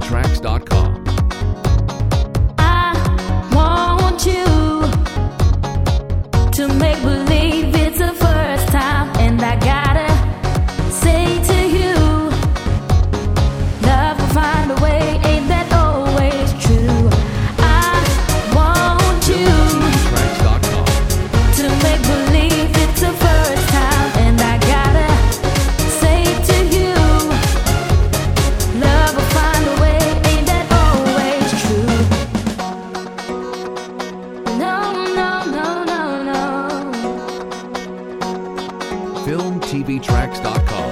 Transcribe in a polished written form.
FilmTVTracks.com. I want you to make believe it's the first time, and I gotta say to you, love will find a way, ain't that always true? I want you FilmTVTracks.com. to make believe it's the first time, and I gotta say to you, love will find a way, ain't that always true? No, no, no, no, no. FilmTVTracks.com.